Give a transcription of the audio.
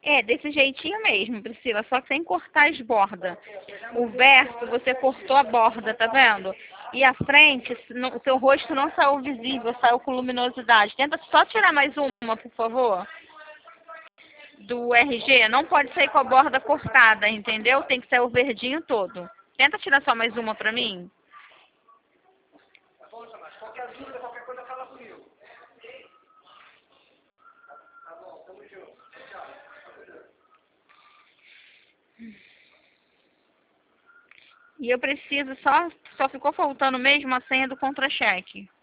É, desse jeitinho mesmo, Priscila, só que sem cortar as bordas. O verso, você cortou a borda, tá vendo? E a frente, o seu rosto não saiu visível, saiu com luminosidade. Tenta só tirar mais uma, por favor. Do RG, não pode sair com a borda cortada, entendeu? Tem que sair o verdinho todo. Tenta tirar só mais uma pra mim. Qualquer dúvida, qualquer coisa, fala comigo. Tá bom, tamo junto. Tchau. E eu preciso só ficou faltando mesmo a senha do contra-cheque.